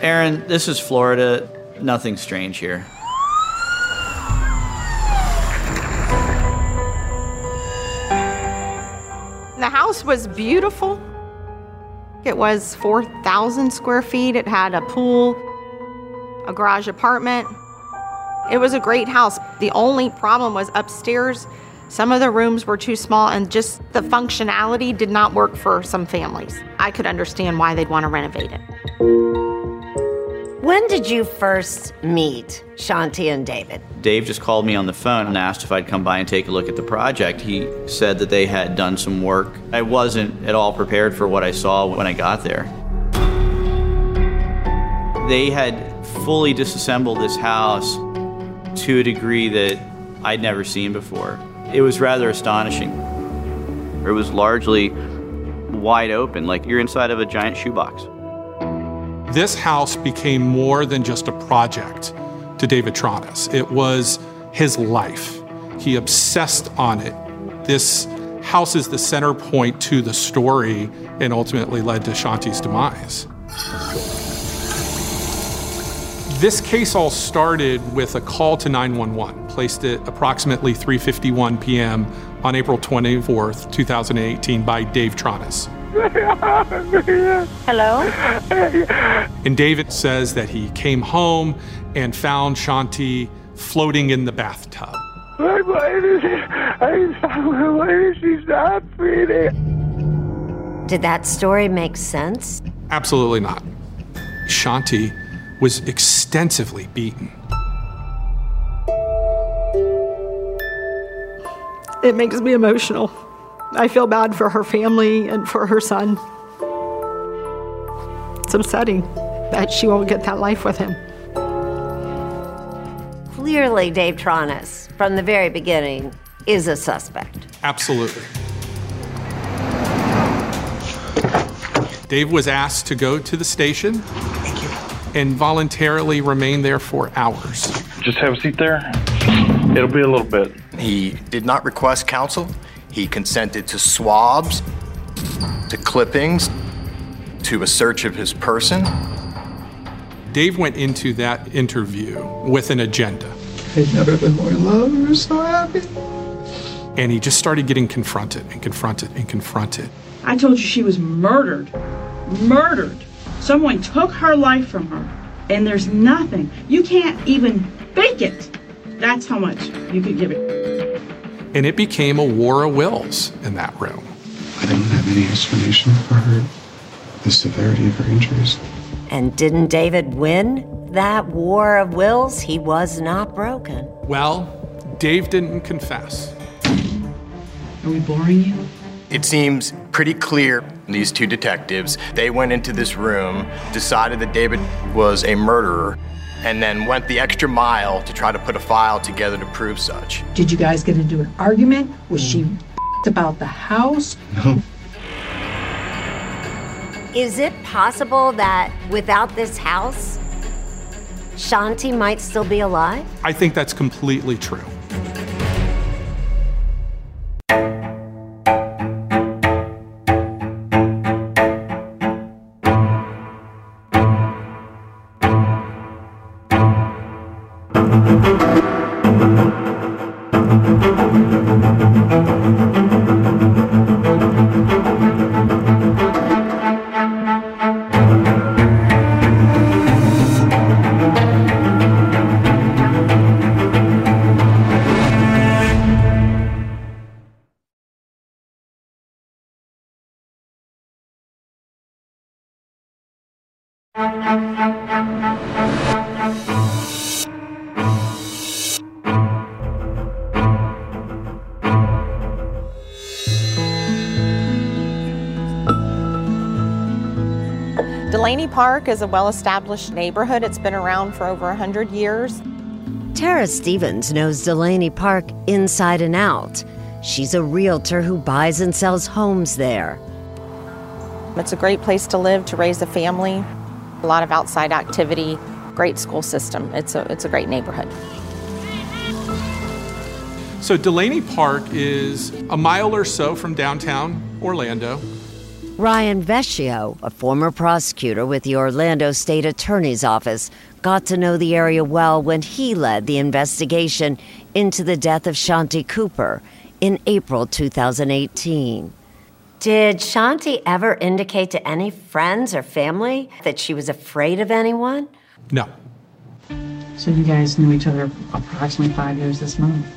Aaron, this is Florida. Nothing strange here. The house was beautiful. It was 4,000 square feet. It had a pool, a garage apartment. It was a great house. The only problem was upstairs. Some of the rooms were too small and just the functionality did not work for some families. I could understand why they'd want to renovate it. When did you first meet Shanti and David? Dave just called me on the phone and asked if I'd come by and take a look at the project. He said that they had done some work. I wasn't at all prepared for what I saw when I got there. They had fully disassembled this house to a degree that I'd never seen before. It was rather astonishing. It was largely wide open, like you're inside of a giant shoebox. This house became more than just a project to David Tronis. It was his life. He obsessed on it. This house is the center point to the story and ultimately led to Shanti's demise. This case all started with a call to 911, placed at approximately 3:51 p.m. on April 24th, 2018 by Dave Tronis. Hello? And David says that he came home and found Shanti floating in the bathtub. Why is she not breathing? Did that story make sense? Absolutely not. Shanti was extensively beaten. It makes me emotional. I feel bad for her family and for her son. It's upsetting that she won't get that life with him. Clearly, Dave Tronis, from the very beginning, is a suspect. Absolutely. Dave was asked to go to the station and voluntarily remain there for hours. Just have a seat there. It'll be a little bit. He did not request counsel. He consented to swabs, to clippings, to a search of his person. Dave went into that interview with an agenda. I've never been more in love or so happy. And he just started getting confronted and confronted and confronted. I told you she was murdered. Murdered. Someone took her life from her, and there's nothing. You can't even fake it. That's how much you could give it. And it became a war of wills in that room. I don't have any explanation for the severity of her injuries. And didn't David win that war of wills? He was not broken. Well, Dave didn't confess. Are we boring you? It seems pretty clear, these two detectives, they went into this room, decided that David was a murderer, and then went the extra mile to try to put a file together to prove such. Did you guys get into an argument? Was she about the house? No. Is it possible that without this house, Shanti might still be alive? I think that's completely true. Delaney Park is a well-established neighborhood. It's been around for over 100 years. Tara Stevens knows Delaney Park inside and out. She's a realtor who buys and sells homes there. It's a great place to live, to raise a family, a lot of outside activity, great school system. It's a great neighborhood. So Delaney Park is a mile or so from downtown Orlando. Ryan Vecchio, a former prosecutor with the Orlando State Attorney's Office, got to know the area well when he led the investigation into the death of Shanti Cooper in April 2018. Did Shanti ever indicate to any friends or family that she was afraid of anyone? No. So you guys knew each other approximately 5 years this month.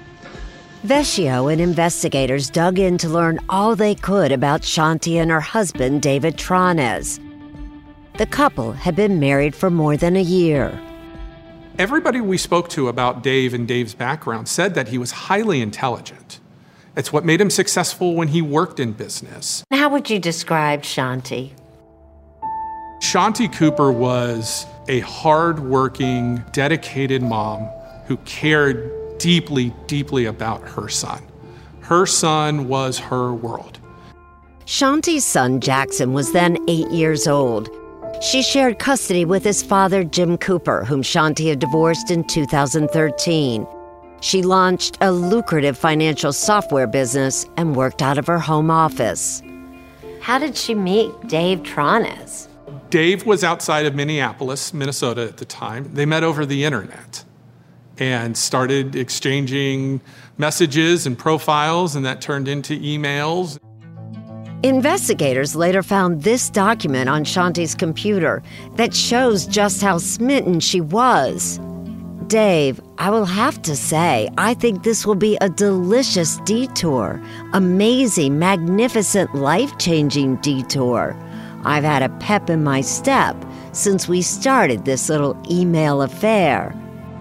Vecchio and investigators dug in to learn all they could about Shanti and her husband, David Trones. The couple had been married for more than a year. Everybody we spoke to about Dave and Dave's background said that he was highly intelligent. It's what made him successful when he worked in business. How would you describe Shanti? Shanti Cooper was a hard-working, dedicated mom who cared deeply, deeply about her son. Her son was her world. Shanti's son, Jackson, was then 8 years old. She shared custody with his father, Jim Cooper, whom Shanti had divorced in 2013. She launched a lucrative financial software business and worked out of her home office. How did she meet Dave Trones? Dave was outside of Minneapolis, Minnesota at the time. They met over the internet and started exchanging messages and profiles, and that turned into emails. Investigators later found this document on Shanti's computer that shows just how smitten she was. Dave, I will have to say, I think this will be a delicious detour. Amazing, magnificent, life-changing detour. I've had a pep in my step since we started this little email affair.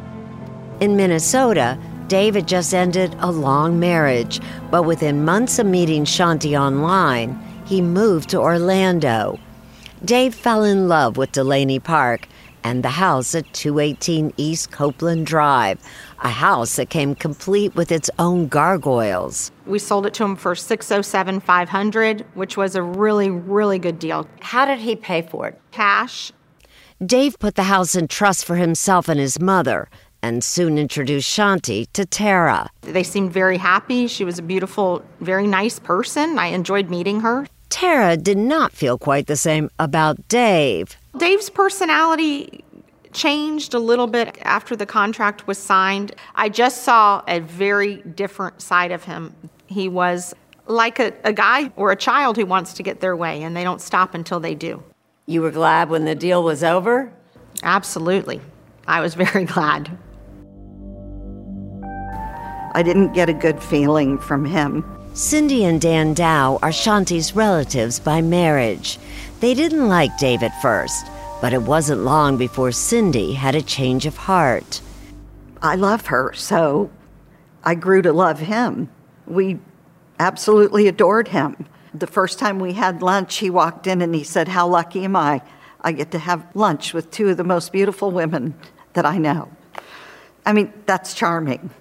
In Minnesota, Dave had just ended a long marriage, but within months of meeting Shanti online, he moved to Orlando. Dave fell in love with Delaney Park and the house at 218 East Copeland Drive, a house that came complete with its own gargoyles. We sold it to him for $607,500, which was a really, really good deal. How did he pay for it? Cash. Dave put the house in trust for himself and his mother, and soon introduced Shanti to Tara. They seemed very happy. She was a beautiful, very nice person. I enjoyed meeting her. Tara did not feel quite the same about Dave. Dave's personality changed a little bit after the contract was signed. I just saw a very different side of him. He was like a guy or a child who wants to get their way, and they don't stop until they do. You were glad when the deal was over? Absolutely. I was very glad. I didn't get a good feeling from him. Cindy and Dan Dow are Shanti's relatives by marriage. They didn't like Dave at first, but it wasn't long before Cindy had a change of heart. I love her, so I grew to love him. We absolutely adored him. The first time we had lunch, he walked in and he said, "How lucky am I? I get to have lunch with two of the most beautiful women that I know." I mean, that's charming.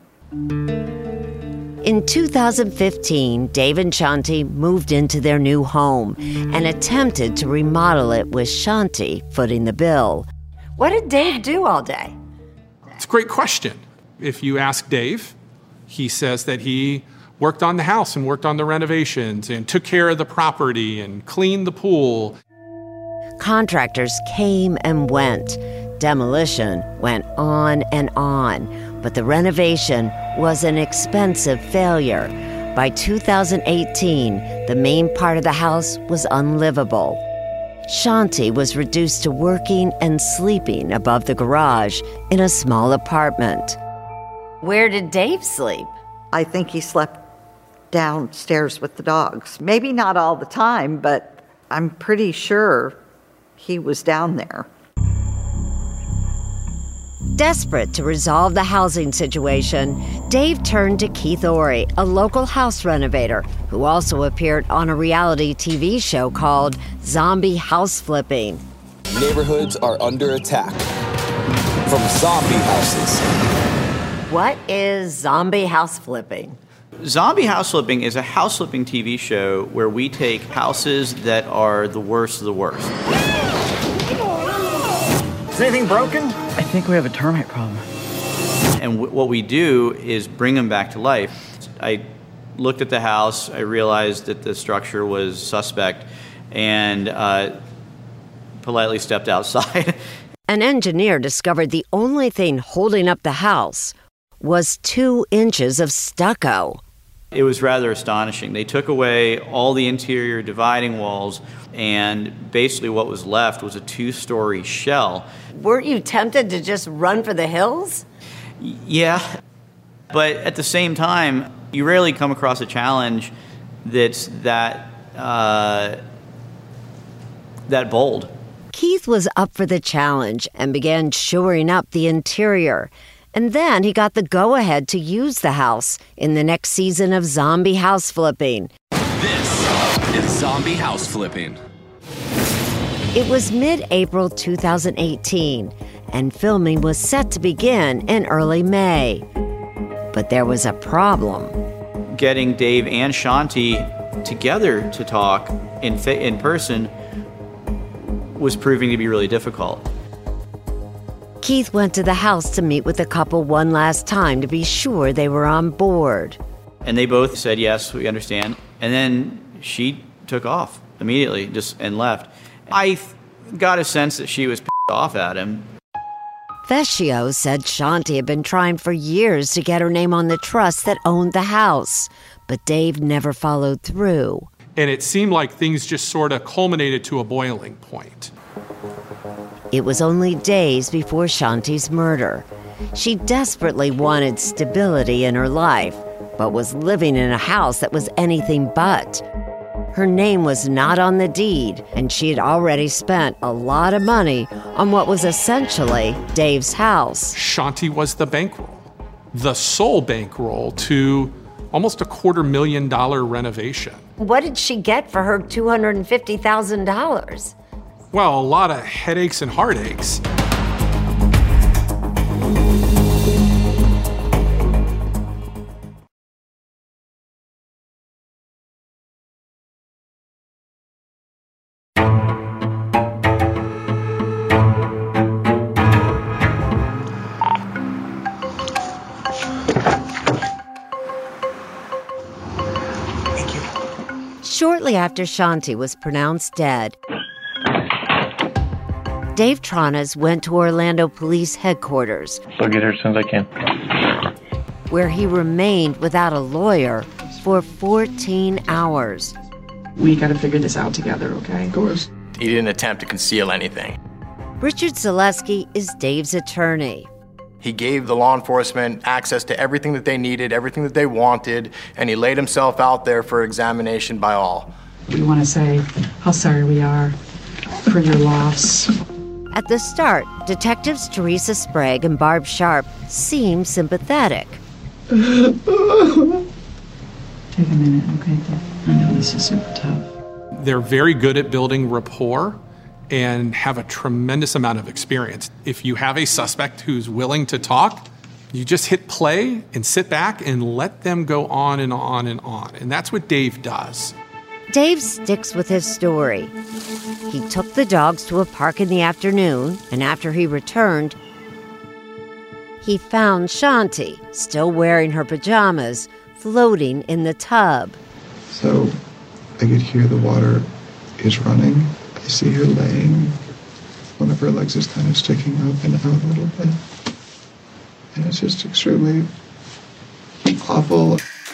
In 2015, Dave and Shanti moved into their new home and attempted to remodel it with Shanti footing the bill. What did Dave do all day? It's a great question. If you ask Dave, he says that he worked on the house and worked on the renovations and took care of the property and cleaned the pool. Contractors came and went. Demolition went on and on, but the renovation was an expensive failure. By 2018, the main part of the house was unlivable. Shanti was reduced to working and sleeping above the garage in a small apartment. Where did Dave sleep? I think he slept downstairs with the dogs. Maybe not all the time, but I'm pretty sure he was down there. Desperate to resolve the housing situation, Dave turned to Keith Ory, a local house renovator who also appeared on a reality TV show called Zombie House Flipping. Neighborhoods are under attack from zombie houses. What is Zombie House Flipping? Zombie House Flipping is a house flipping TV show where we take houses that are the worst of the worst. Is anything broken? I think we have a termite problem. And what we do is bring them back to life. I looked at the house, I realized that the structure was suspect, and politely stepped outside. An engineer discovered the only thing holding up the house was 2 inches of stucco. It was rather astonishing. They took away all the interior dividing walls, and basically what was left was a 2-story shell. Weren't you tempted to just run for the hills? Yeah, but at the same time, you rarely come across a challenge that's that bold. Keith was up for the challenge and began shoring up the interior. And then he got the go-ahead to use the house in the next season of Zombie House Flipping. This is Zombie House Flipping. It was mid-April 2018, and filming was set to begin in early May. But there was a problem. Getting Dave and Shanti together to talk in person was proving to be really difficult. Keith went to the house to meet with the couple one last time to be sure they were on board. And they both said, yes, we understand. And then she took off immediately and left. I got a sense that she was pissed off at him. Vecchio said Shanti had been trying for years to get her name on the trust that owned the house, but Dave never followed through. And it seemed like things just sort of culminated to a boiling point. It was only days before Shanti's murder. She desperately wanted stability in her life, but was living in a house that was anything but. Her name was not on the deed, and she had already spent a lot of money on what was essentially Dave's house. Shanti was the bankroll, the sole bankroll to almost $250,000 renovation. What did she get for her $250,000? Well, a lot of headaches and heartaches. Shortly after Shanti was pronounced dead, Dave Tronas went to Orlando Police Headquarters. I'll get her as soon as I can. Where he remained without a lawyer for 14 hours. We got to figure this out together, okay? Of course. He didn't attempt to conceal anything. Richard Zaleski is Dave's attorney. He gave the law enforcement access to everything that they needed, everything that they wanted, and he laid himself out there for examination by all. We want to say how sorry we are for your loss. At the start, Detectives Teresa Sprague and Barb Sharp seemed sympathetic. Take a minute, okay? I know this is super tough. They're very good at building rapport and have a tremendous amount of experience. If you have a suspect who's willing to talk, you just hit play and sit back and let them go on and on and on. And that's what Dave does. Dave sticks with his story. He took the dogs to a park in the afternoon, and after he returned, he found Shanti, still wearing her pajamas, floating in the tub. So I could hear the water is running. I see her laying. One of her legs is kind of sticking up and out a little bit. And it's just extremely awful.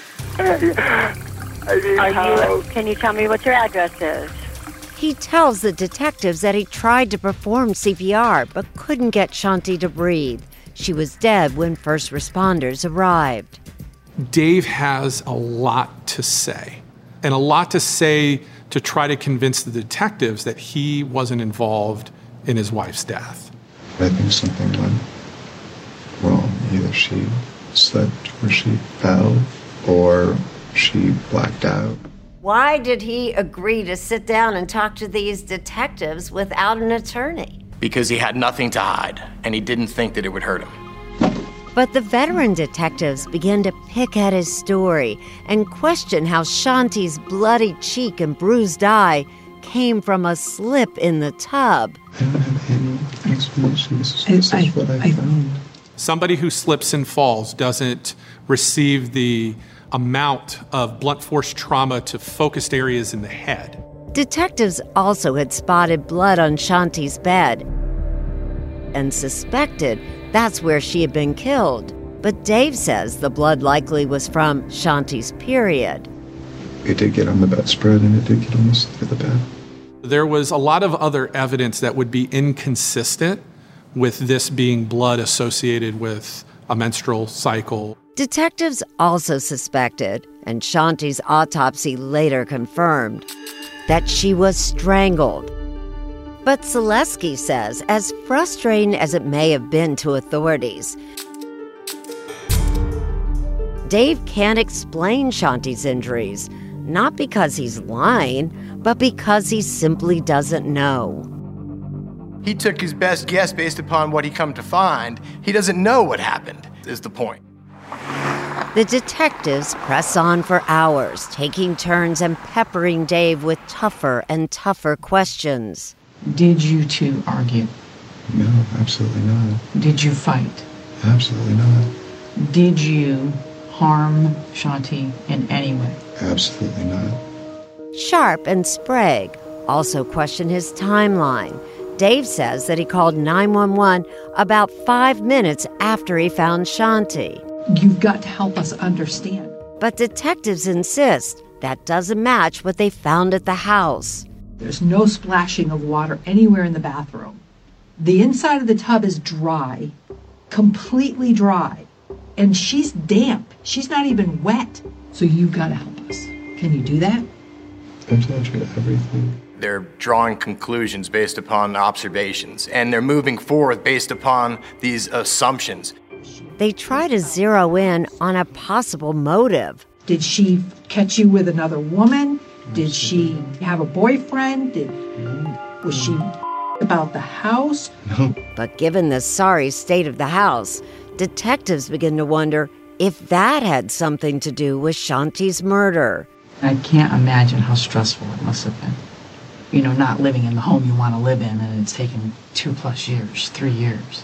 Can you tell me what your address is? He tells the detectives that he tried to perform CPR but couldn't get Shanti to breathe. She was dead when first responders arrived. Dave has a lot to say, and a lot to say to try to convince the detectives that he wasn't involved in his wife's death. I think something went wrong. Either she slipped or she fell or she blacked out. Why did he agree to sit down and talk to these detectives without an attorney? Because he had nothing to hide, and he didn't think that it would hurt him. But the veteran detectives began to pick at his story and question how Shanti's bloody cheek and bruised eye came from a slip in the tub. I don't have any explanation. This is what I found. Somebody who slips and falls doesn't receive the amount of blunt force trauma to focused areas in the head. Detectives also had spotted blood on Shanti's bed and suspected that's where she had been killed. But Dave says the blood likely was from Shanti's period. It did get on the bedspread, and it did get on the side of the bed. There was a lot of other evidence that would be inconsistent with this being blood associated with a menstrual cycle. Detectives also suspected, and Shanti's autopsy later confirmed, that she was strangled. But Zaleski says, as frustrating as it may have been to authorities, Dave can't explain Shanti's injuries, not because he's lying, but because he simply doesn't know. He took his best guess based upon what he come to find. He doesn't know what happened, is the point. The detectives press on for hours, taking turns and peppering Dave with tougher and tougher questions. Did you two argue? No, absolutely not. Did you fight? Absolutely not. Did you harm Shanti in any way? Absolutely not. Sharp and Sprague also question his timeline. Dave says that he called 911 about 5 minutes after he found Shanti. You've got to help us understand. But detectives insist that doesn't match what they found at the house. There's no splashing of water anywhere in the bathroom. The inside of the tub is dry, completely dry, and she's damp. She's not even wet. So you've got to help us. Can you do that? I've told you everything. They're drawing conclusions based upon observations, and they're moving forward based upon these assumptions. They try to zero in on a possible motive. Did she catch you with another woman? Did she have a boyfriend? Was she about the house? No. But given the sorry state of the house, detectives begin to wonder if that had something to do with Shanti's murder. I can't imagine how stressful it must have been. You know, not living in the home you want to live in, and it's taken 2+ years, 3 years.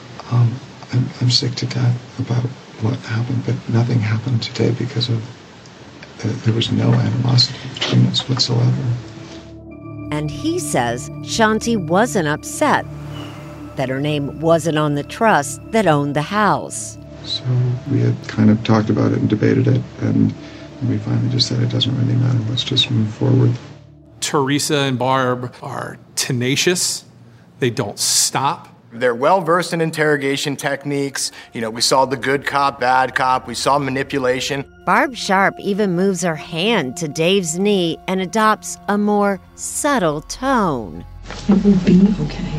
I'm sick to death about what happened, but nothing happened today because of there was no animosity between us whatsoever. And he says Shanti wasn't upset that her name wasn't on the trust that owned the house. So we had kind of talked about it and debated it, and we finally just said it doesn't really matter. Let's just move forward. Teresa and Barb are tenacious. They don't stop. They're well-versed in interrogation techniques. You know, we saw the good cop, bad cop. We saw manipulation. Barb Sharp even moves her hand to Dave's knee and adopts a more subtle tone. It will be okay.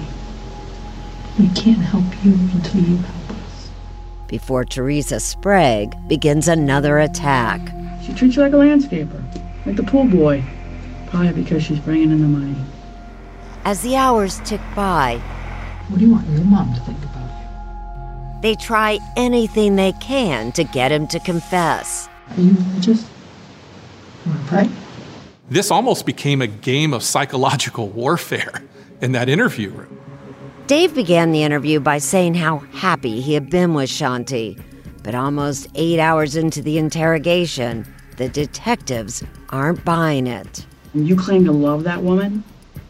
We can't help you until you help us. Before Teresa Sprague begins another attack. She treats you like a landscaper, like the pool boy. Probably because she's bringing in the money. As the hours tick by, what do you want your mom to think about you? They try anything they can to get him to confess. Are you religious? You want to pray? This almost became a game of psychological warfare in that interview room. Dave began the interview by saying how happy he had been with Shanti. But almost 8 hours into the interrogation, the detectives aren't buying it. You claim to love that woman?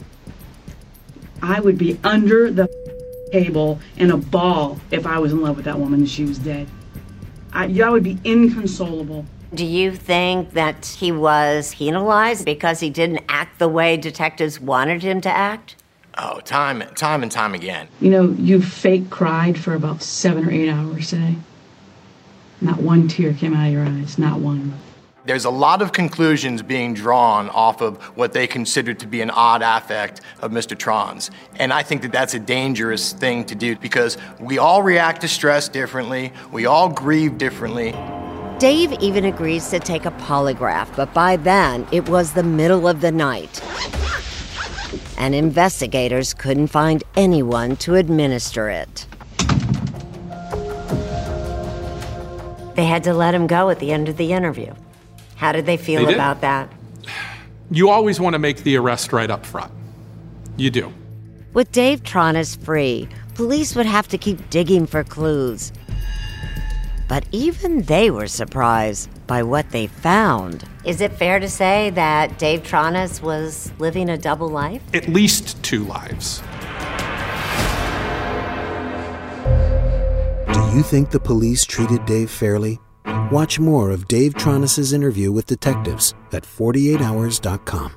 I would be under the table in a ball if I was in love with that woman and she was dead. I would be inconsolable. Do you think that he was penalized because he didn't act the way detectives wanted him to act? Oh, time and time again. You know, you fake cried for about 7 or 8 hours today. Not one tear came out of your eyes, not one. There's a lot of conclusions being drawn off of what they consider to be an odd affect of Mr. Tron's. And I think that that's a dangerous thing to do because we all react to stress differently. We all grieve differently. Dave even agrees to take a polygraph, but by then it was the middle of the night. And investigators couldn't find anyone to administer it. They had to let him go at the end of the interview. How did they feel about that? You always want to make the arrest right up front. You do. With Dave Tronis free, police would have to keep digging for clues. But even they were surprised by what they found. Is it fair to say that Dave Tronis was living a double life? At least 2 lives. Do you think the police treated Dave fairly? Watch more of Dave Tronis' interview with detectives at 48hours.com.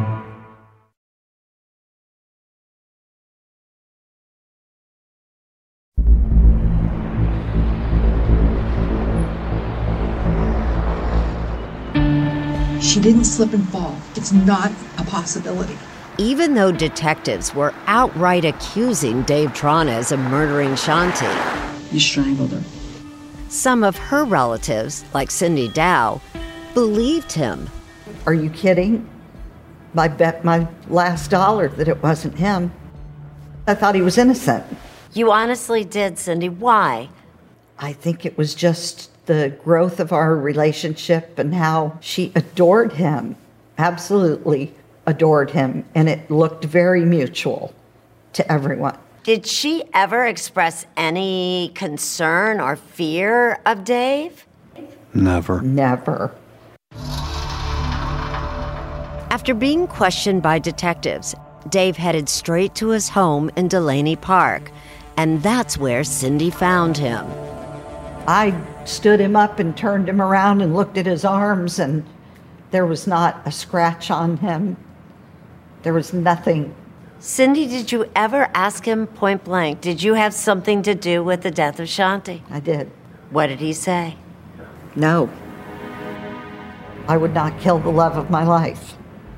She didn't slip and fall. It's not a possibility. Even though detectives were outright accusing Dave Tronis of murdering Shanti, You strangled her. some of her relatives, like Cindy Dow, believed him. Are you kidding? I bet my last dollar that it wasn't him. I thought he was innocent. You honestly did, Cindy. Why? I think it was just the growth of our relationship and how she adored him, absolutely adored him, and it looked very mutual to everyone. Did she ever express any concern or fear of Dave? Never. Never. After being questioned by detectives, Dave headed straight to his home in Delaney Park, and that's where Cindy found him. I stood him up and turned him around and looked at his arms, and there was not a scratch on him. There was nothing. Cindy, did you ever ask him point blank, did you have something to do with the death of Shanti? I did. What did he say? No. I would not kill the love of my life.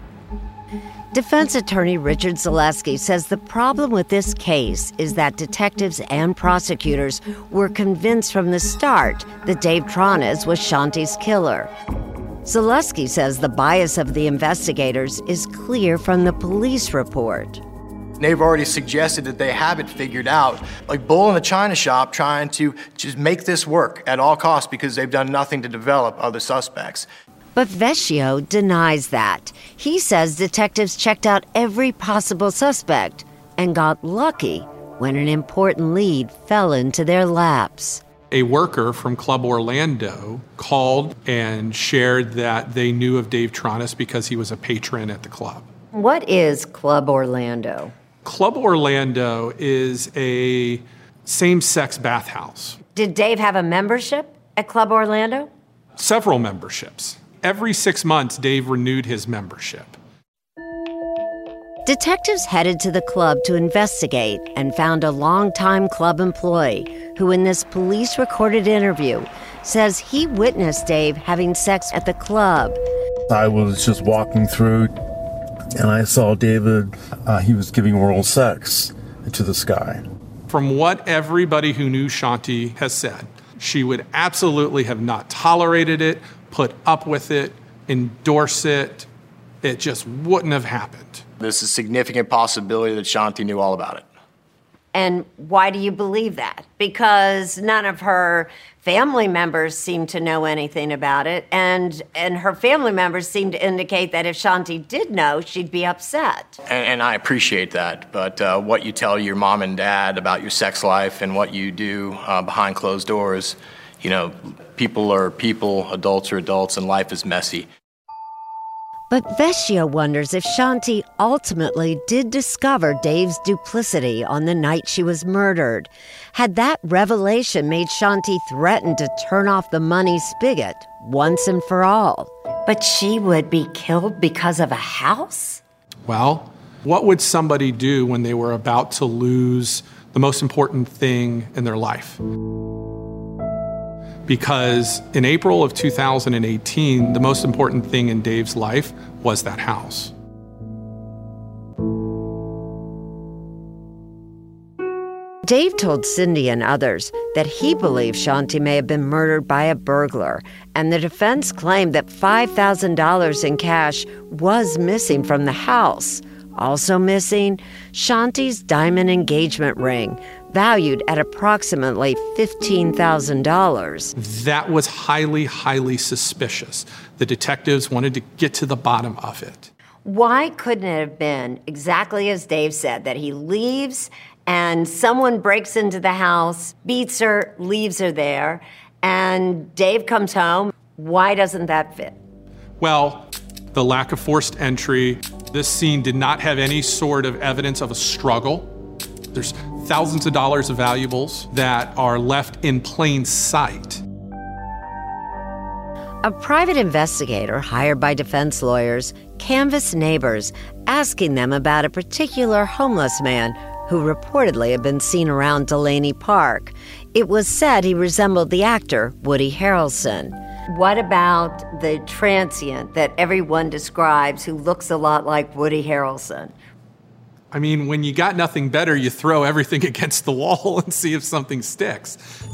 Defense attorney Richard Zaleski says the problem with this case is that detectives and prosecutors were convinced from the start that Dave Tronis was Shanti's killer. Zaleski says the bias of the investigators is clear from the police report. They've already suggested that they have it figured out, like bull in a china shop trying to just make this work at all costs because they've done nothing to develop other suspects. But Vecchio denies that. He says detectives checked out every possible suspect and got lucky when an important lead fell into their laps. A worker from Club Orlando called and shared that they knew of Dave Tronis because he was a patron at the club. What is Club Orlando? Club Orlando is a same-sex bathhouse. Did Dave have a membership at Club Orlando? Several memberships. Every 6 months, Dave renewed his membership. Detectives headed to the club to investigate and found a longtime club employee who, in this police-recorded interview, says he witnessed Dave having sex at the club. I was just walking through, and I saw David. He was giving oral sex to this guy. From what everybody who knew Shanti has said, she would absolutely have not tolerated it, put up with it, endorse it. It just wouldn't have happened. There's a significant possibility that Shanti knew all about it. And why do you believe that? Because none of her family members seem to know anything about it, and her family members seem to indicate that if Shanti did know, she'd be upset. And I appreciate that, but what you tell your mom and dad about your sex life and what you do behind closed doors, you know, people are people, adults are adults, and life is messy. But Vecchio wonders if Shanti ultimately did discover Dave's duplicity on the night she was murdered. Had that revelation made Shanti threaten to turn off the money spigot once and for all? But she would be killed because of a house? Well, what would somebody do when they were about to lose the most important thing in their life? Because in April of 2018, the most important thing in Dave's life was that house. Dave told Cindy and others that he believed Shanti may have been murdered by a burglar, and the defense claimed that $5,000 in cash was missing from the house. Also missing, Shanti's diamond engagement ring, valued at approximately $15,000. That was highly, highly suspicious. The detectives wanted to get to the bottom of it. Why couldn't it have been exactly as Dave said, that he leaves and someone breaks into the house, beats her, leaves her there, And Dave comes home. Why doesn't that fit? Well, the lack of forced entry. This scene did not have any sort of evidence of a struggle. There's thousands of dollars of valuables that are left in plain sight. A private investigator hired by defense lawyers canvassed neighbors, asking them about a particular homeless man who reportedly had been seen around Delaney Park. It was said he resembled the actor Woody Harrelson. What about the transient that everyone describes who looks a lot like Woody Harrelson? I mean, when you got nothing better, you throw everything against the wall and see if something sticks.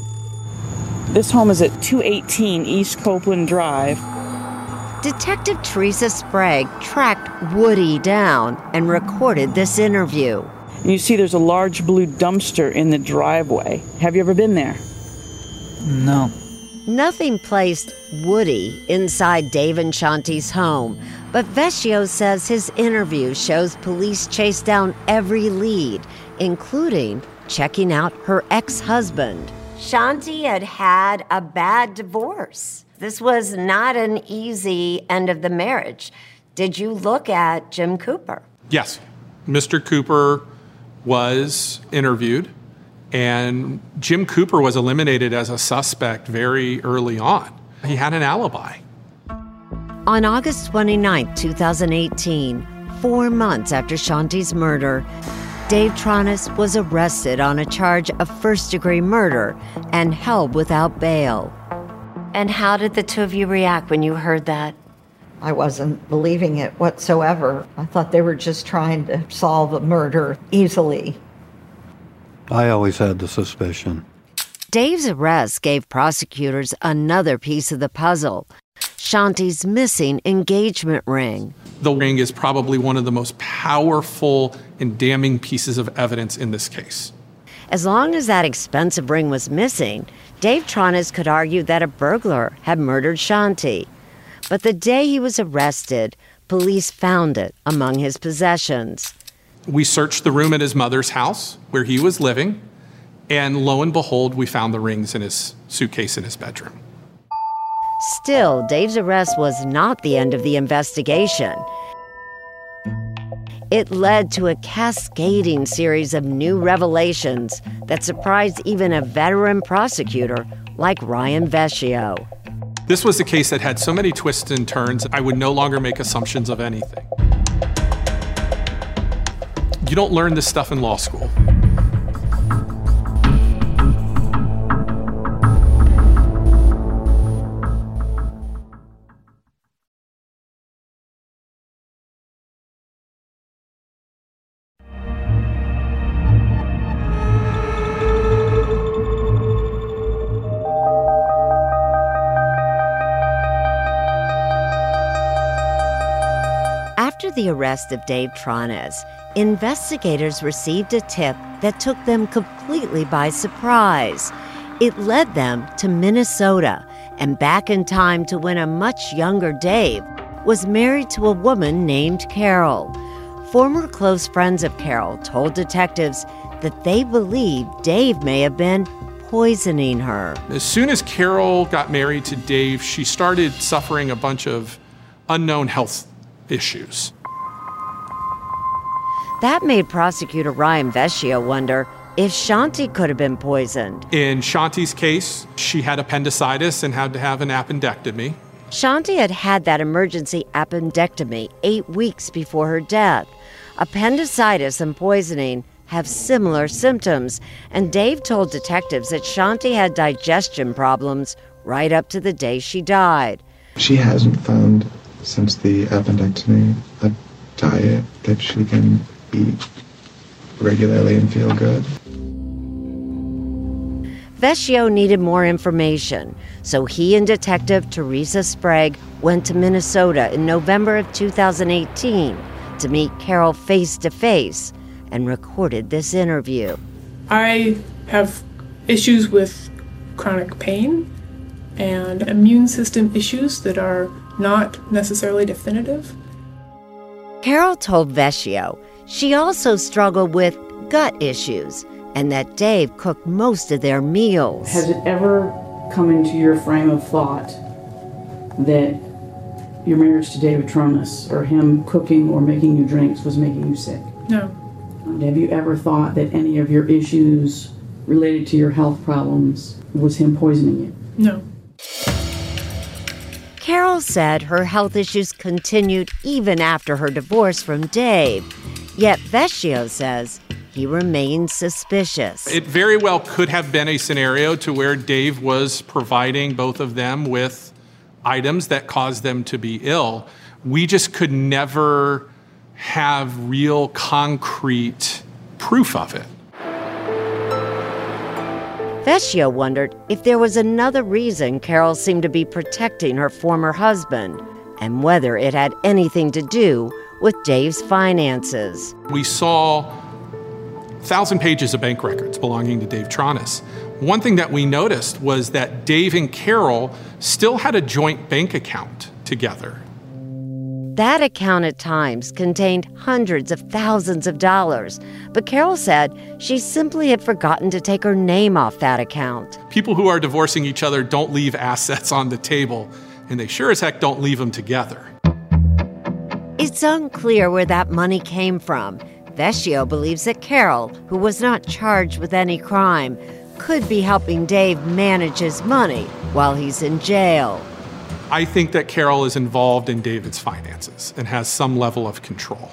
This home is at 218 East Copeland Drive. Detective Teresa Sprague tracked Woody down and recorded this interview. And you see there's a large blue dumpster in the driveway. Have you ever been there? No. Nothing placed Woody inside Dave and Shanti's home, but Vecchio says his interview shows police chase down every lead, including checking out her ex-husband. Shanti had had a bad divorce. This was not an easy end of the marriage. Did you look at Jim Cooper? Yes. Mr. Cooper was interviewed, and Jim Cooper was eliminated as a suspect very early on. He had an alibi. On August 29, 2018, 4 months after Shanti's murder, Dave Tronis was arrested on a charge of first-degree murder and held without bail. And how did the two of you react when you heard that? I wasn't believing it whatsoever. I thought they were just trying to solve a murder easily. I always had the suspicion. Dave's arrest gave prosecutors another piece of the puzzle: Shanti's missing engagement ring. The ring is probably one of the most powerful and damning pieces of evidence in this case. As long as that expensive ring was missing, Dave Tronis could argue that a burglar had murdered Shanti. But the day he was arrested, police found it among his possessions. We searched the room at his mother's house where he was living, and lo and behold, we found the rings in his suitcase in his bedroom. Still, Dave's arrest was not the end of the investigation. It led to a cascading series of new revelations that surprised even a veteran prosecutor like Ryan Vecchio. This was a case that had so many twists and turns, I would no longer make assumptions of anything. You don't learn this stuff in law school. After the arrest of Dave Tronis, investigators received a tip that took them completely by surprise. It led them to Minnesota and back in time to when a much younger Dave was married to a woman named Carol. Former close friends of Carol told detectives that they believed Dave may have been poisoning her. As soon as Carol got married to Dave, she started suffering a bunch of unknown health issues. That made prosecutor Ryan Vecchio wonder if Shanti could have been poisoned. In Shanti's case, she had appendicitis and had to have an appendectomy. Shanti had had that emergency appendectomy 8 weeks before her death. Appendicitis and poisoning have similar symptoms, and Dave told detectives that Shanti had digestion problems right up to the day she died. She hasn't found, since the appendectomy, a diet that she can eat regularly and feel good. Vecchio needed more information, so he and Detective Teresa Sprague went to Minnesota in November of 2018 to meet Carol face-to-face and recorded this interview. I have issues with chronic pain and immune system issues that are not necessarily definitive. Carol told Vecchio she also struggled with gut issues and that Dave cooked most of their meals. Has it ever come into your frame of thought that your marriage to David Tronis or him cooking or making you drinks was making you sick? No. Have you ever thought that any of your issues related to your health problems was him poisoning you? No. Carol said her health issues continued even after her divorce from Dave. Yet Vecchio says he remains suspicious. It very well could have been a scenario to where Dave was providing both of them with items that caused them to be ill. We just could never have real concrete proof of it. Vecchio wondered if there was another reason Carol seemed to be protecting her former husband, and whether it had anything to do with Dave's finances. We saw 1,000 pages of bank records belonging to Dave Tronis. One thing that we noticed was that Dave and Carol still had a joint bank account together. That account at times contained hundreds of thousands of dollars, but Carol said she simply had forgotten to take her name off that account. People who are divorcing each other don't leave assets on the table, and they sure as heck don't leave them together. It's unclear where that money came from. Vecchio believes that Carol, who was not charged with any crime, could be helping Dave manage his money while he's in jail. I think that Carol is involved in David's finances and has some level of control.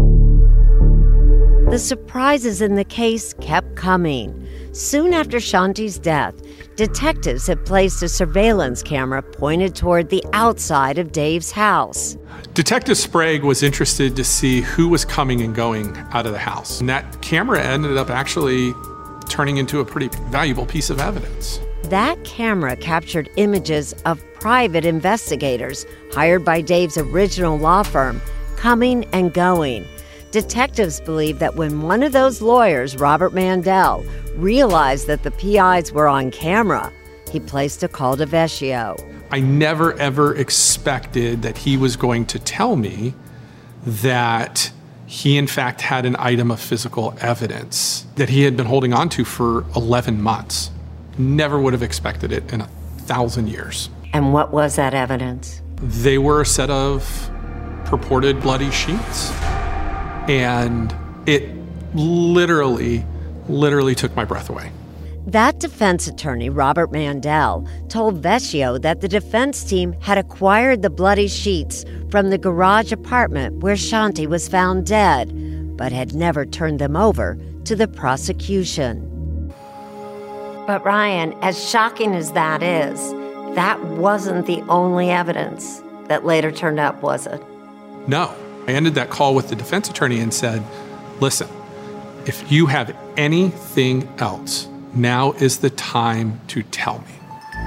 The surprises in the case kept coming. Soon after Shanti's death, detectives had placed a surveillance camera pointed toward the outside of Dave's house. Detective Sprague was interested to see who was coming and going out of the house. And that camera ended up actually turning into a pretty valuable piece of evidence. That camera captured images of private investigators hired by Dave's original law firm coming and going. Detectives believe that when one of those lawyers, Robert Mandel, realized that the PIs were on camera, he placed a call to Vecchio. I never, ever expected that he was going to tell me that he, in fact, had an item of physical evidence that he had been holding on to for 11 months. Never would have expected it in 1,000 years. And what was that evidence? They were a set of purported bloody sheets. And it literally took my breath away. That defense attorney, Robert Mandel, told Vecchio that the defense team had acquired the bloody sheets from the garage apartment where Shanti was found dead, but had never turned them over to the prosecution. But Ryan, as shocking as that is, that wasn't the only evidence that later turned up, was it? No. I ended that call with the defense attorney and said, listen, if you have anything else, now is the time to tell me.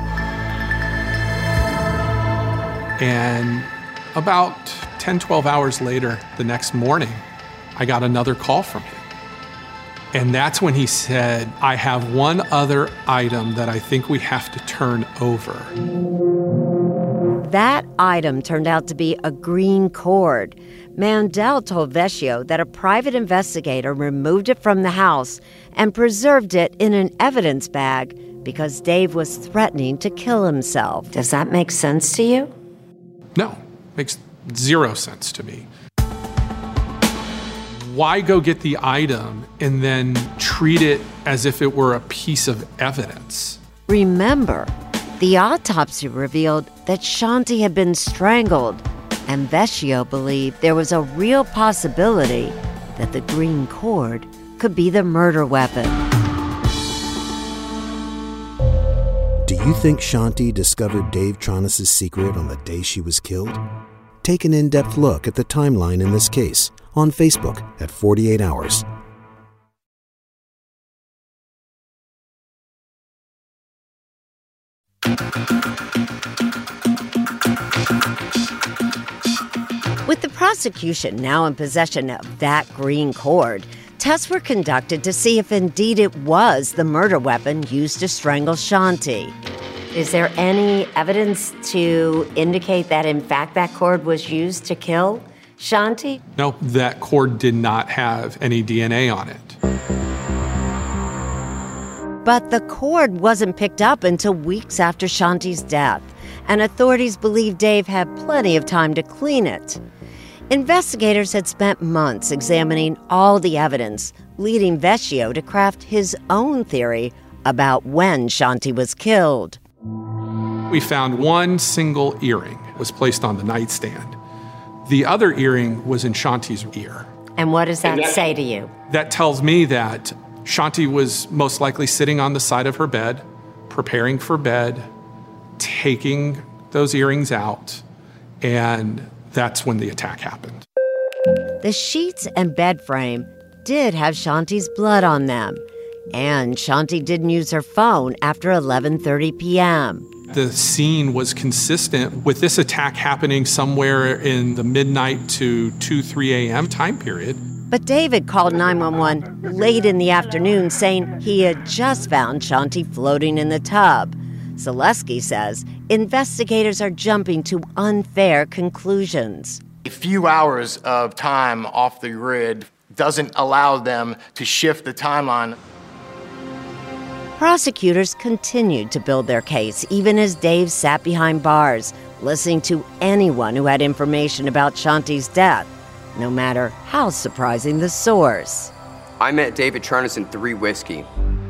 And about 10, 12 hours later, the next morning, I got another call from him. And that's when he said, I have one other item that I think we have to turn over. That item turned out to be a green cord. Mandel told Vecchio that a private investigator removed it from the house and preserved it in an evidence bag because Dave was threatening to kill himself. Does that make sense to you? No, makes zero sense to me. Why go get the item and then treat it as if it were a piece of evidence? Remember, the autopsy revealed that Shanti had been strangled, and Vecchio believed there was a real possibility that the green cord could be the murder weapon. Do you think Shanti discovered Dave Tronis' secret on the day she was killed? Take an in-depth look at the timeline in this case on Facebook at 48 Hours. With the prosecution now in possession of that green cord, tests were conducted to see if indeed it was the murder weapon used to strangle Shanti. Is there any evidence to indicate that, in fact, that cord was used to kill Shanti? No, that cord did not have any DNA on it. But the cord wasn't picked up until weeks after Shanti's death, and authorities believe Dave had plenty of time to clean it. Investigators had spent months examining all the evidence, leading Vecchio to craft his own theory about when Shanti was killed. We found one single earring was placed on the nightstand. The other earring was in Shanti's ear. And what does that say to you? That tells me that Shanti was most likely sitting on the side of her bed, preparing for bed, taking those earrings out, and that's when the attack happened. The sheets and bed frame did have Shanti's blood on them, and Shanti didn't use her phone after 11:30 p.m. The scene was consistent with this attack happening somewhere in the midnight to 2-3 a.m. time period. But David called 911 late in the afternoon saying he had just found Shanti floating in the tub. Zaleski says investigators are jumping to unfair conclusions. A few hours of time off the grid doesn't allow them to shift the timeline. Prosecutors continued to build their case even as Dave sat behind bars, listening to anyone who had information about Shanti's death, no matter how surprising the source. I met David Tronis in 3 Whiskey.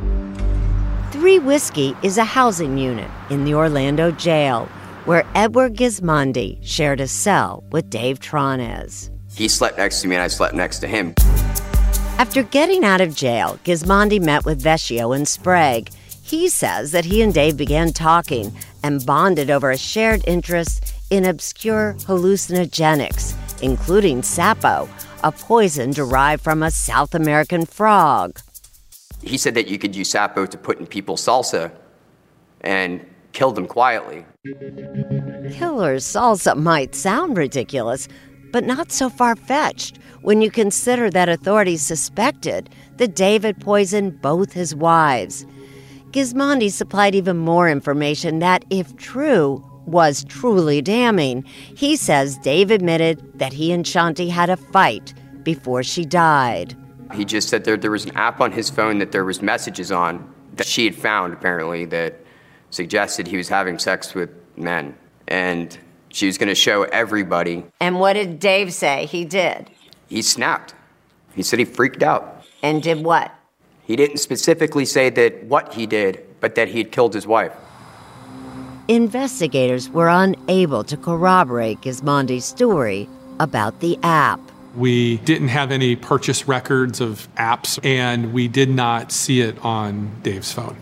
3 Whiskey is a housing unit in the Orlando jail where Edward Gismondi shared a cell with Dave Tronis. He slept next to me and I slept next to him. After getting out of jail, Gismondi met with Vecchio and Sprague. He says that he and Dave began talking and bonded over a shared interest in obscure hallucinogenics, including sapo, a poison derived from a South American frog. He said that you could use sapo to put in people's salsa and kill them quietly. Killer's salsa might sound ridiculous, but not so far-fetched when you consider that authorities suspected that David poisoned both his wives. Gismondi supplied even more information that, if true, was truly damning. He says Dave admitted that he and Shanti had a fight before she died. He just said there was an app on his phone that there was messages on that she had found, apparently, that suggested he was having sex with men. And she was going to show everybody. And what did Dave say he did? He snapped. He said he freaked out. And did what? He didn't specifically say that what he did, but that he had killed his wife. Investigators were unable to corroborate Gismondi's story about the app. We didn't have any purchase records of apps, and we did not see it on Dave's phone.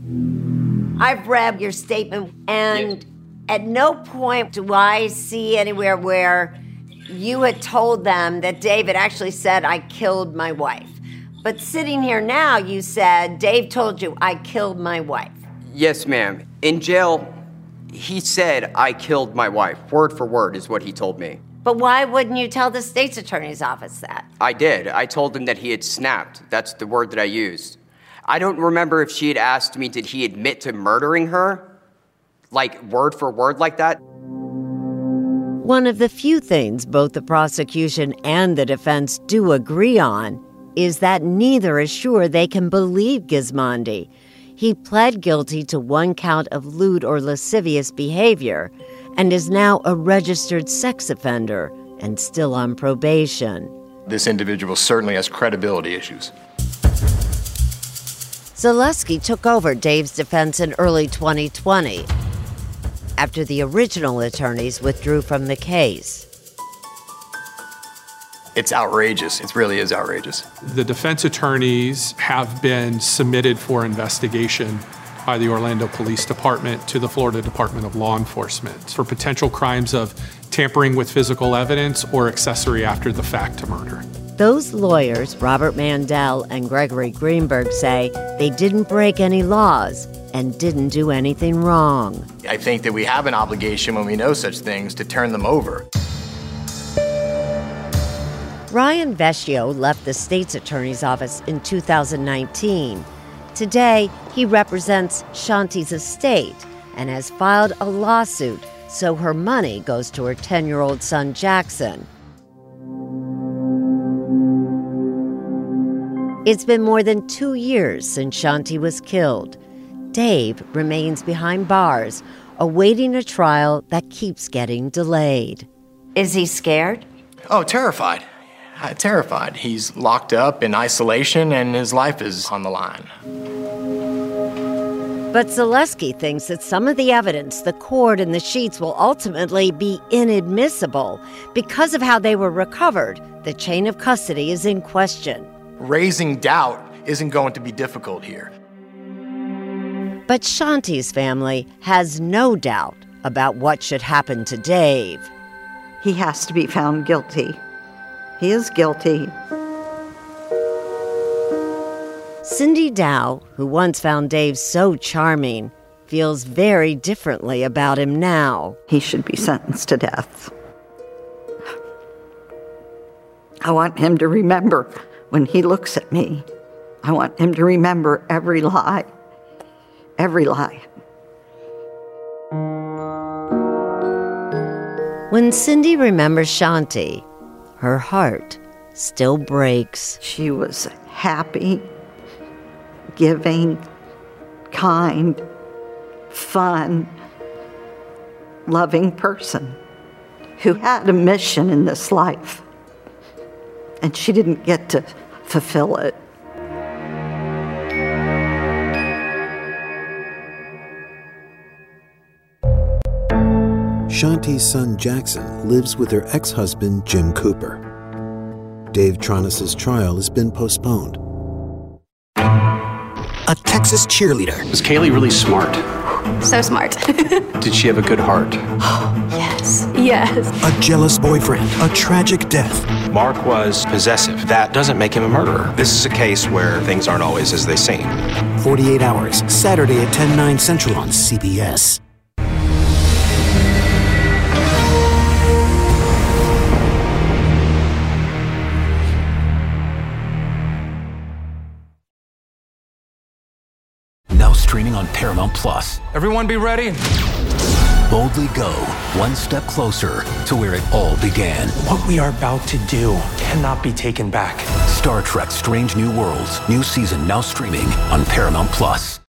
I've read your statement, and at no point do I see anywhere where you had told them that David actually said, "I killed my wife." But sitting here now, you said, Dave told you, "I killed my wife." Yes, ma'am. In jail, he said, "I killed my wife." Word for word is what he told me. But why wouldn't you tell the state's attorney's office that? I did. I told him that he had snapped. That's the word that I used. I don't remember if she had asked me, did he admit to murdering her? Like, word for word like that? One of the few things both the prosecution and the defense do agree on is that neither is sure they can believe Gismondi. He pled guilty to 1 count of lewd or lascivious behavior and is now a registered sex offender and still on probation. This individual certainly has credibility issues. Zaleski took over Dave's defense in early 2020 after the original attorneys withdrew from the case. It's outrageous. It really is outrageous. The defense attorneys have been submitted for investigation by the Orlando Police Department to the Florida Department of Law Enforcement for potential crimes of tampering with physical evidence or accessory after the fact to murder. Those lawyers, Robert Mandel and Gregory Greenberg, say they didn't break any laws and didn't do anything wrong. I think that we have an obligation when we know such things to turn them over. Ryan Vecchio left the state's attorney's office in 2019. Today, he represents Shanti's estate and has filed a lawsuit so her money goes to her 10-year-old son, Jackson. It's been more than 2 years since Shanti was killed. Dave remains behind bars, awaiting a trial that keeps getting delayed. Is he scared? Oh, terrified. Terrified. He's locked up in isolation and his life is on the line. But Zaleski thinks that some of the evidence, the cord and the sheets, will ultimately be inadmissible. Because of how they were recovered, the chain of custody is in question. Raising doubt isn't going to be difficult here. But Shanti's family has no doubt about what should happen to Dave. He has to be found guilty. He is guilty. Cindy Dow, who once found Dave so charming, feels very differently about him now. He should be sentenced to death. I want him to remember when he looks at me. I want him to remember every lie. Every lie. When Cindy remembers Shanti, her heart still breaks. She was happy, giving, kind, fun, loving person who had a mission in this life, and she didn't get to fulfill it. Shanti's son Jackson lives with her ex-husband Jim Cooper. Dave Tronis's trial has been postponed. A Texas cheerleader. Was Kaylee really smart? So smart. Did she have a good heart? Yes. Yes. A jealous boyfriend. A tragic death. Mark was possessive. That doesn't make him a murderer. This is a case where things aren't always as they seem. 48 Hours, Saturday at 10/9 Central on CBS. Now streaming on Paramount Plus. Everyone be ready. Boldly go one step closer to where it all began. What we are about to do cannot be taken back. Star Trek: Strange New Worlds. New season now streaming on Paramount Plus.